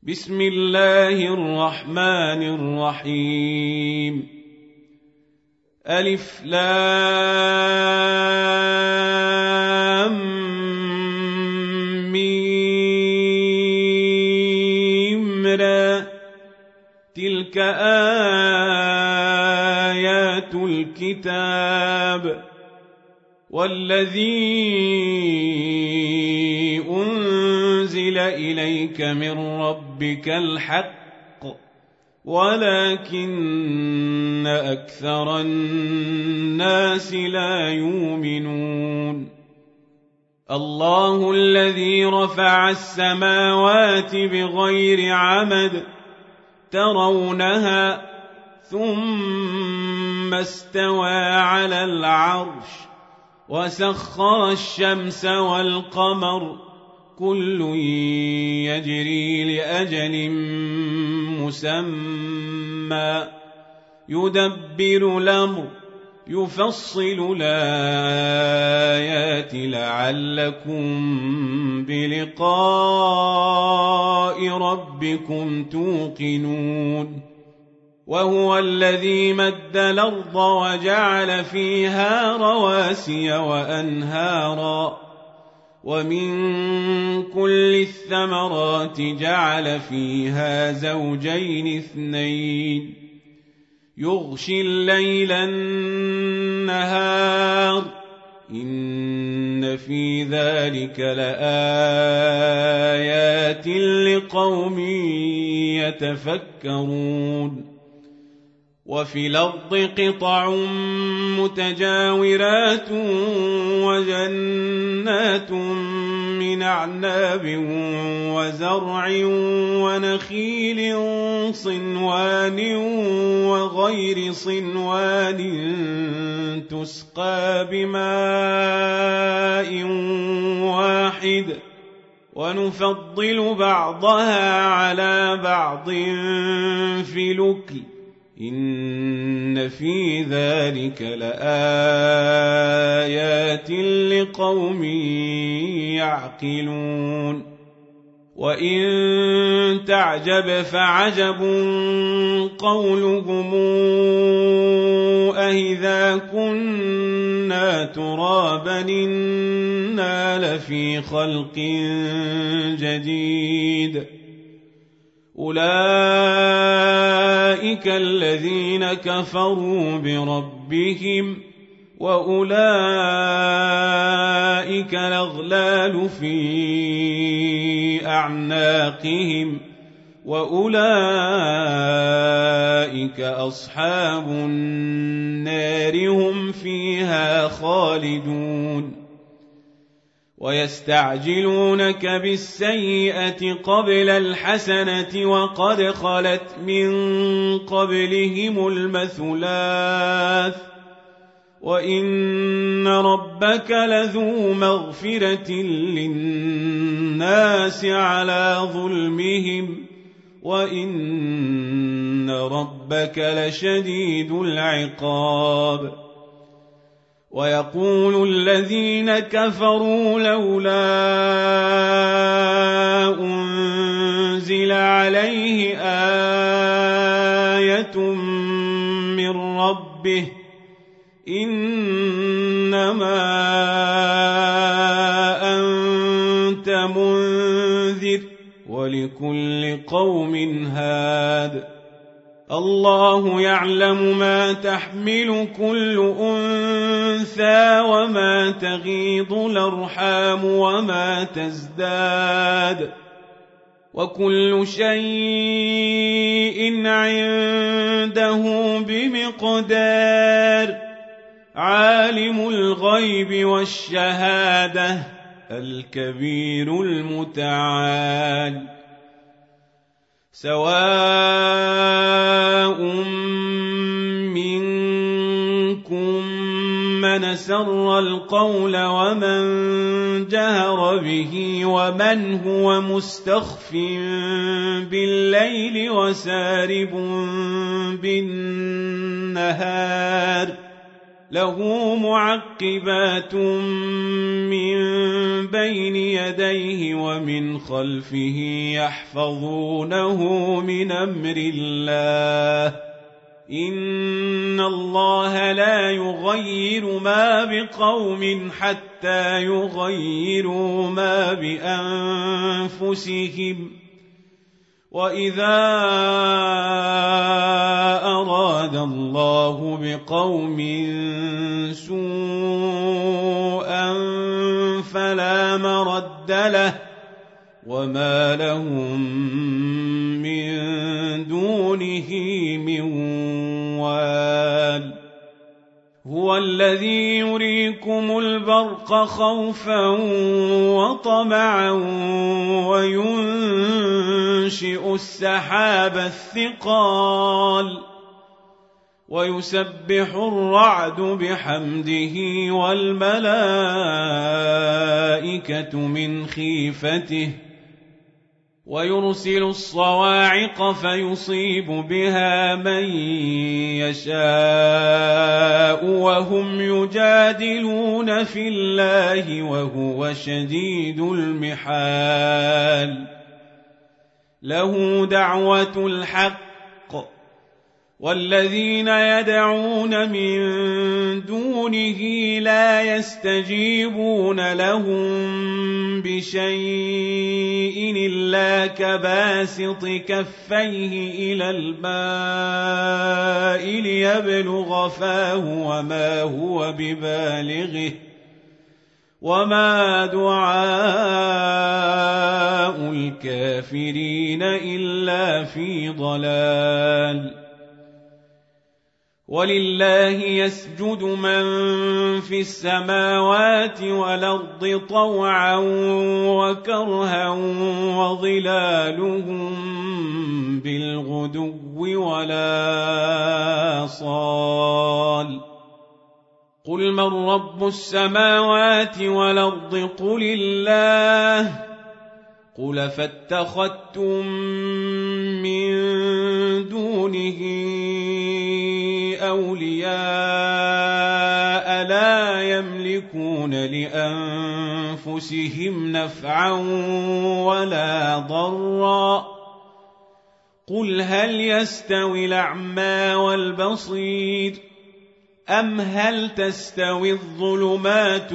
بسم الله الرحمن الرحيم ألف لام ميم را تلك آيات الكتاب والذي أنزل إليك من ربك الحق ولكن أكثر الناس لا يؤمنون الله الذي رفع السماوات بغير عمد ترونها ثم استوى على العرش وسخر الشمس والقمر كل يجري لأجل مسمى يدبر الأمر يفصل الآيات لعلكم بلقاء ربكم توقنون وهو الذي مد الأرض وجعل فيها رواسي وأنهارا ومن كل الثمرات جعل فيها زوجين اثنين يغشي الليل النهار إن في ذلك لآيات لقوم يتفكرون وفي الأرض قطع متجاورات وجنات من أعناب وزرع ونخيل صنوان وغير صنوان تسقى بماء واحد ونفضل بعضها على بعض في الأكل إن في ذلك لآيات لقوم يعقلون وإن تعجب فعجب قولهم أإذا كنا ترابا إنا لفي خلق جديد أولئك الذين كفروا بربهم وأولئك الأغلال في أعناقهم وأولئك أصحاب النار هم فيها خالدون ويستعجلونك بالسيئة قبل الحسنة وقد خلت من قبلهم المثلات وإن ربك لذو مغفرة للناس على ظلمهم وإن ربك لشديد العقاب ويقول الذين كفروا لولا أنزل عليه آية من ربه إنما أنت منذر ولكل قوم هاد الله يعلم ما تحمل كل أنثى وما تغيض الأرحام وما تزداد وكل شيء عنده بمقدار عالم الغيب والشهادة الكبير المتعال سواء منكم من سر القول ومن جهر به ومن هو مستخف بالليل وسارب بالنهار له معقبات من بين يديه ومن خلفه يحفظونه من أمر الله إن الله لا يغير ما بقوم حتى يغيروا ما بأنفسهم وإذا أراد الله بقوم سوءا فلا مرد له وما لهم من دونه من وال هو الذي يريكم البرق خوفا وطمعا وينشئ السحاب الثقال ويسبح الرعد بحمده والملائكة من خيفته ويرسل الصواعق فيصيب بها من يشاء وهم يجادلون في الله وهو شديد المحال له دعوة الحق والذين يدعون من دونه لا يستجيبون لهم بشيء إلا كباسط كفيه إلى الماء ليبلغ فاه وما هو ببالغه وما دعاء الكافرين إلا في ضلال ولله يسجد من في السماوات والأرض طوعا وكرها وظلالهم بالغدو ولا صال قل من رب السماوات والأرض قل الله قل فاتخذتم من دونه أولياء لا يملكون لأنفسهم نفعا ولا ضرا قل هل يستوي الأعمى والبصير أم هل تستوي الظلمات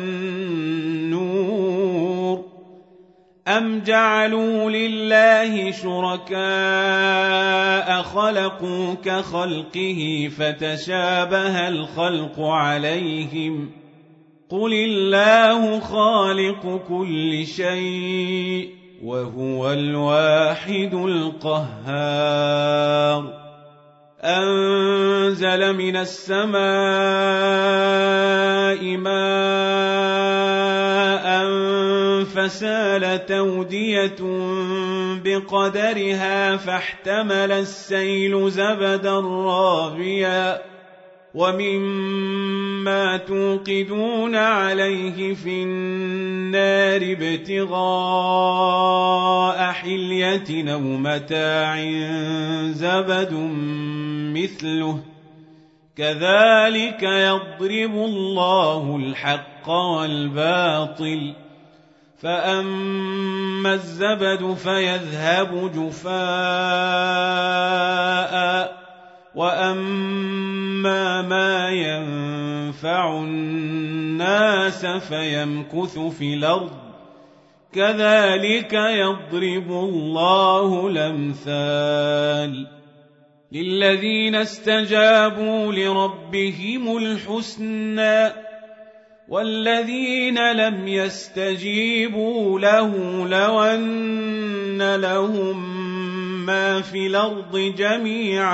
والنور أم جعلوا لله شركاء خلقوا كخلقه فتشابه الخلق عليهم قل الله خالق كل شيء وهو الواحد القهار أنزل من السماء ماء فسالت أودية بقدرها فاحتمل السيل زبدا رابيا ومما توقدون عليه في النار ابتغاء حلية أو متاع زبد مثله كذلك يضرب الله الحق والباطل فأما الزبد فيذهب جفاء وأما ما ينفع الناس فيمكث في الأرض كذلك يضرب الله الأمثال للذين استجابوا لربهم الحسنى والذين لم يستجيبوا له لو أن لهم ما في الأرض جميعا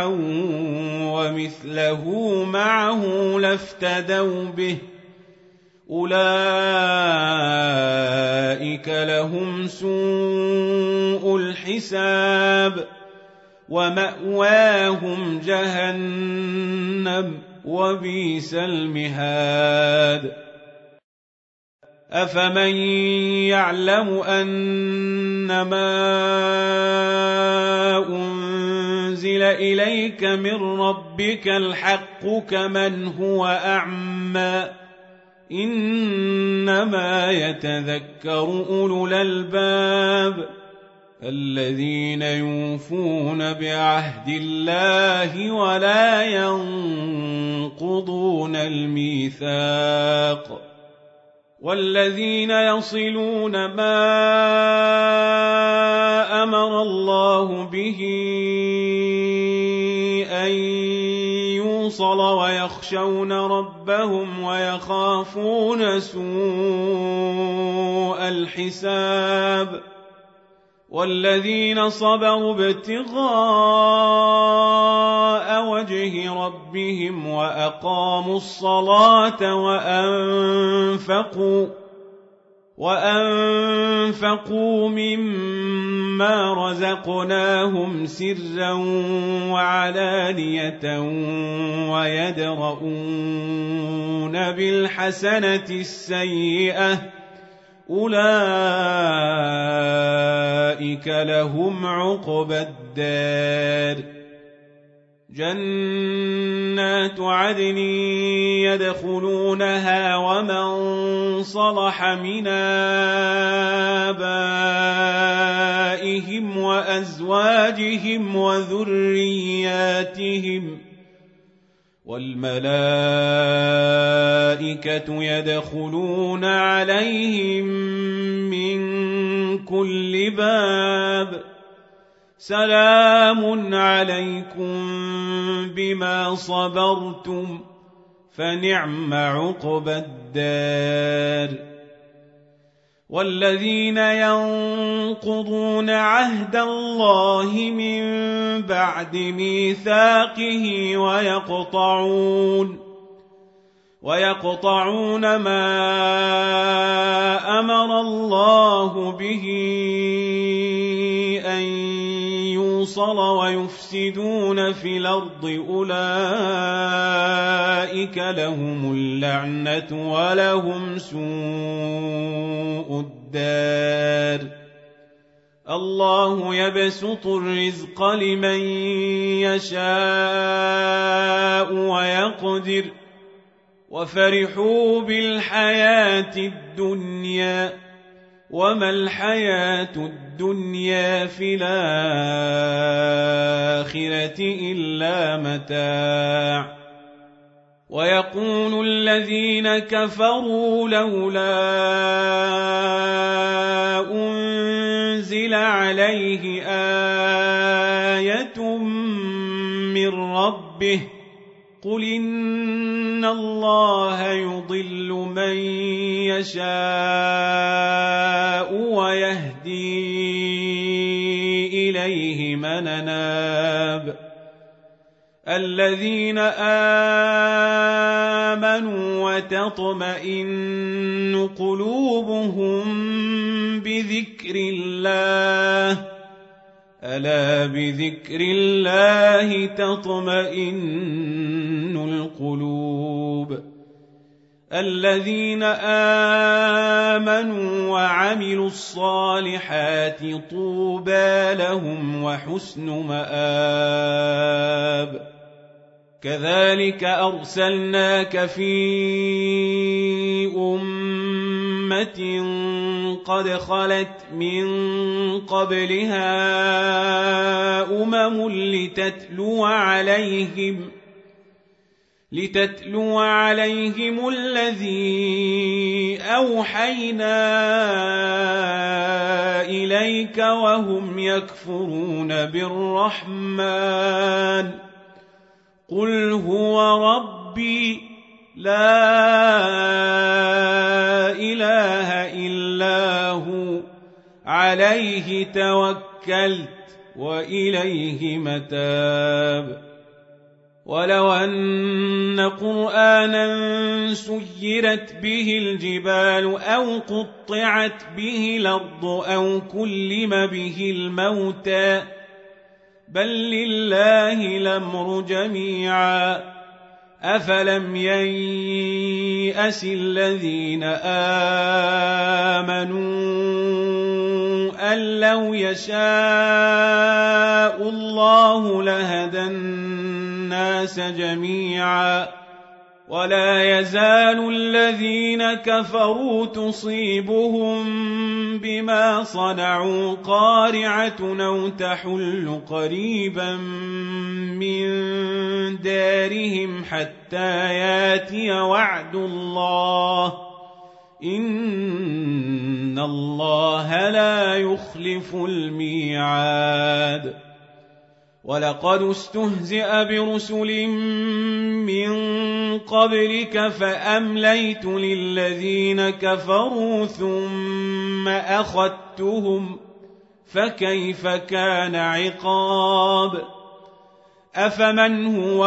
ومثله معه لافتدوا به أولئك لهم سوء الحساب ومأواهم جهنم وبئس المهاد أفمن يعلم أنما أنزل إليك من ربك الحق كمن هو أعمى إنما يتذكر أولو الألباب الذين يوفون بعهد الله ولا ينقضون الميثاق والذين يصلون ما أمر الله به أن يوصل ويخشون ربهم ويخافون سوء الحساب والذين صبروا ابتغاء وجه ربهم وأقاموا الصلاة وأنفقوا مما رزقناهم سرا وعلانية ويدرؤون بالحسنة السيئة أولئك لهم عقبى الدار جنات عدن يدخلونها ومن صلح من آبائهم وأزواجهم وذرياتهم والملائكة يدخلون عليهم من كل باب سلام عليكم بما صبرتم فنعم عقبى الدار والذين ينقضون عهد الله من بعد ميثاقه ويقطعون ما أمر الله به أن يوصل ويفسدون في الأرض أولئك لهم اللعنة ولهم سوء الدار الله يبسط الرزق لمن يشاء ويقدر وفرحوا بالحياة الدنيا وما الحياة الدنيا في الآخرة إلا متاع ويقول الذين كفروا لولا أنزل عليه آية من ربه قل إن الله يضل من يشاء ويهدي إليه من أناب الذين آمنوا وتطمئن قلوبهم بذكر الله ألا بذكر الله تطمئن القلوب الذين آمنوا وعملوا الصالحات طوبى لهم وحسن مآب كذلك أرسلناك في أمة قد خلت من قبلها لتتلو عليهم الذي أوحينا إليك وهم يكفرون بالرحمن قل هو ربي لا إله إلا هو عليه توكلت وإليه متاب ولو أن قرآنا سيرت به الجبال أو قطعت به الأرض أو كلم به الموتى بل لله الأمر جميعا أفلم ييأس الذين آمنوا أن لو يشاء الله لهدى الناس جميعا ولا يزال الذين كفروا تصيبهم بما صنعوا قارعة أو تحل قريبا من دارهم حتى ياتي وعد الله إن الله لا يخلف الميعاد ولقد استهزئ برسل من قبلك فأمليت للذين كفروا ثم أخذتهم فكيف كان عقاب أفمن هو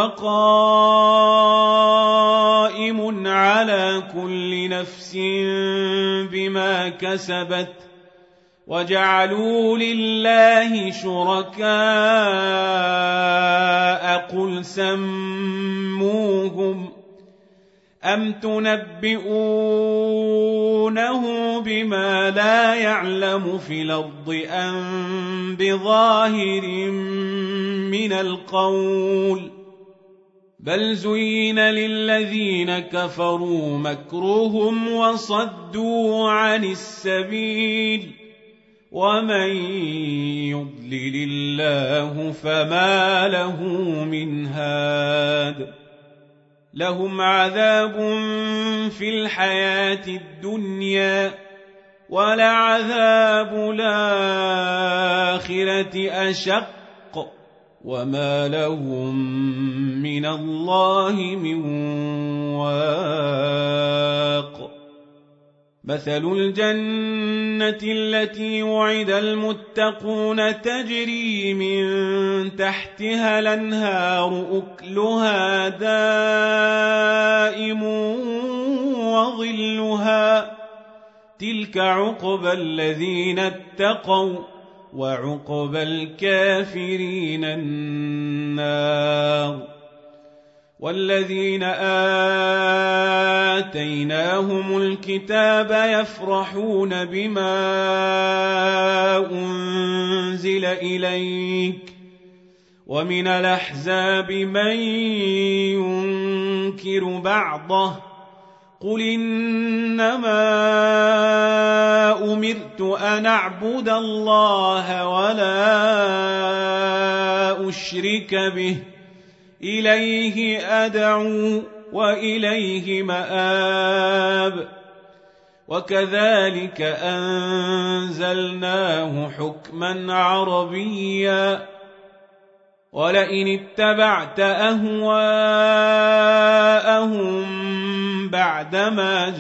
قائم على كل نفس بما كسبت وجعلوا لله شركاء قل سموهم أم تنبئونه بما لا يعلم في الأرض أم بظاهر من القول بل زين للذين كفروا مكرهم وصدوا عن السبيل ومن يضلل الله فما له من هاد لهم عذاب في الحياة الدنيا ولعذاب الآخرة أشق وما لهم من الله من واق مثل الجنة التي وعد المتقون تجري من تحتها الأنهار أكلها دائم وظلها تلك عقبى الذين اتقوا وعقبى الكافرين النار والذين آتيناهم الكتاب يفرحون بما أنزل إليك ومن الأحزاب من ينكر بعضه قل إنما أمرت أن أعبد الله ولا أشرك به إليه أدعو وإليه مآب وكذلك أنزلناه حكما عربيا ولئن اتبعت أهواءهم بعدما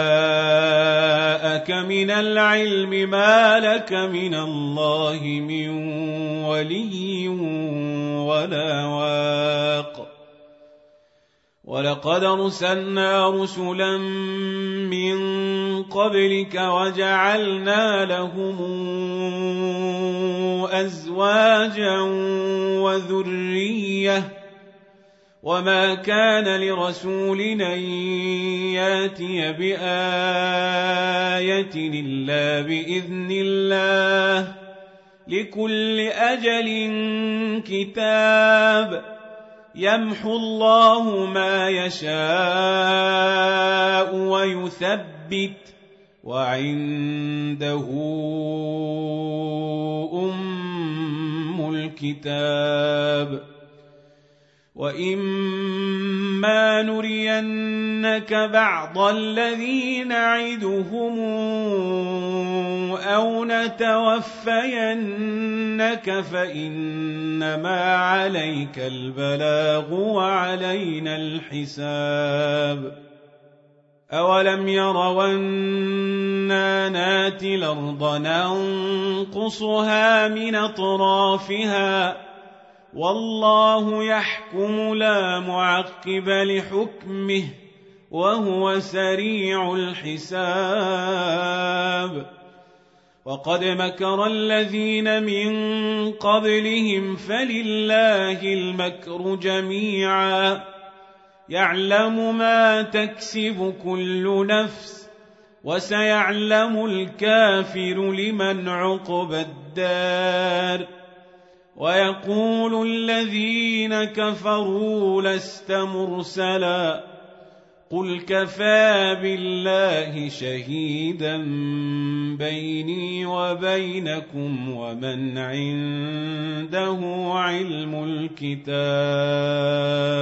جاءك من العلم ما لك من الله من ولي ولا واق ولقد أرسلنا رسلا من قبلك وجعلنا لهم أزواجا وذرية وما كان لرسول أن ياتي بآية إلا بإذن الله لكل أجل كتاب يمحو الله ما يشاء ويثبت وعنده أم الكتاب وإما نرينك بعض الذي نعدهم أو نتوفينك فإنما عليك البلاغ وعلينا الحساب أولم يروا أنا ناتي الأرض ننقصها من أطرافها والله يحكم لا معقب لحكمه وهو سريع الحساب وقد مكر الذين من قبلهم فلله المكر جميعا يعلم ما تكسب كل نفس وسيعلم الكافر لمن عقبى الدار ويقول الذين كفروا لست مرسلا قل كفى بالله شهيدا بيني وبينكم ومن عنده علم الكتاب